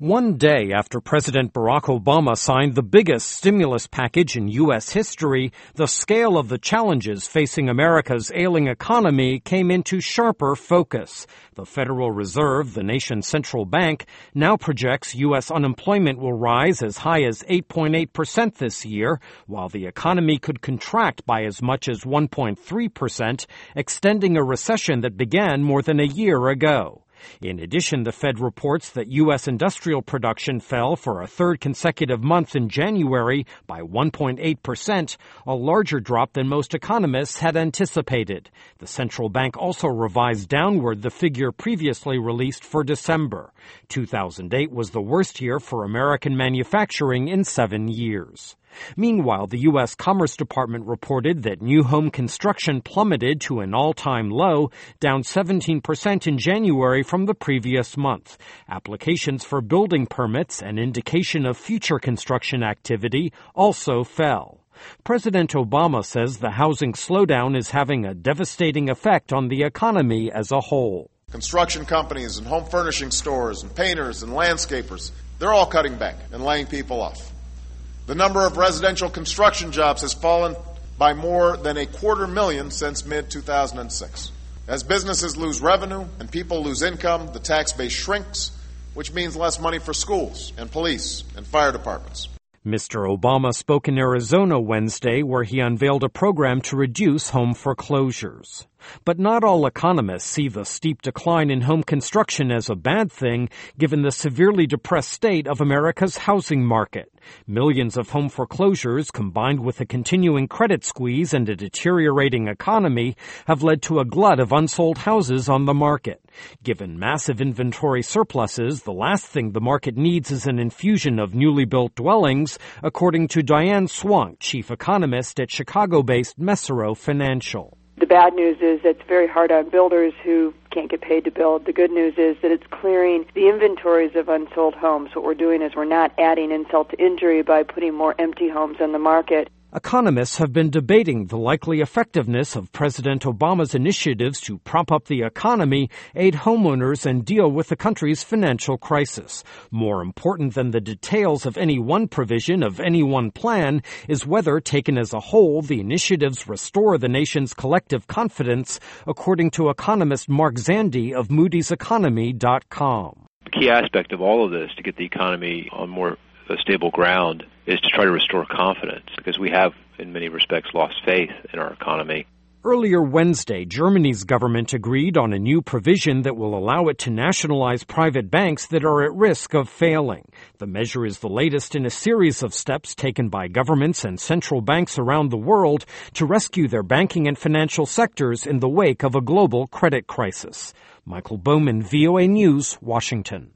One day after President Barack Obama signed the biggest stimulus package in U.S. history, the scale of the challenges facing America's ailing economy came into sharper focus. The Federal Reserve, the nation's central bank, now projects U.S. unemployment will rise as high as 8.8% this year, while the economy could contract by as much as 1.3%, extending a recession that began more than a year ago. In addition, the Fed reports that U.S. industrial production fell for a third consecutive month in January by 1.8%, a larger drop than most economists had anticipated. The central bank also revised downward the figure previously released for December. 2008 was the worst year for American manufacturing in 7 years. Meanwhile, the U.S. Commerce Department reported that new home construction plummeted to an all-time low, down 17% in January from the previous month. Applications for building permits, an indication of future construction activity, also fell. President Obama says the housing slowdown is having a devastating effect on the economy as a whole. Construction companies and home furnishing stores and painters and landscapers, they're all cutting back and laying people off. The number of residential construction jobs has fallen by more than 250,000 since mid-2006. As businesses lose revenue and people lose income, the tax base shrinks, which means less money for schools and police and fire departments. Mr. Obama spoke in Arizona Wednesday, where he unveiled a program to reduce home foreclosures. But not all economists see the steep decline in home construction as a bad thing, given the severely depressed state of America's housing market. Millions of home foreclosures, combined with a continuing credit squeeze and a deteriorating economy, have led to a glut of unsold houses on the market. Given massive inventory surpluses, the last thing the market needs is an infusion of newly built dwellings, according to Diane Swunk, chief economist at Chicago-based Messero Financial. The bad news is it's very hard on builders who can't get paid to build. The good news is that it's clearing the inventories of unsold homes. What we're doing is we're not adding insult to injury by putting more empty homes on the market. Economists have been debating the likely effectiveness of President Obama's initiatives to prop up the economy, aid homeowners, and deal with the country's financial crisis. More important than the details of any one provision of any one plan is whether, taken as a whole, the initiatives restore the nation's collective confidence, according to economist Mark Zandi of Moody'sEconomy.com. The key aspect of all of this to get the economy on more stable ground is to try to restore confidence, because we have, in many respects, lost faith in our economy. Earlier Wednesday, Germany's government agreed on a new provision that will allow it to nationalize private banks that are at risk of failing. The measure is the latest in a series of steps taken by governments and central banks around the world to rescue their banking and financial sectors in the wake of a global credit crisis. Michael Bowman, VOA News, Washington.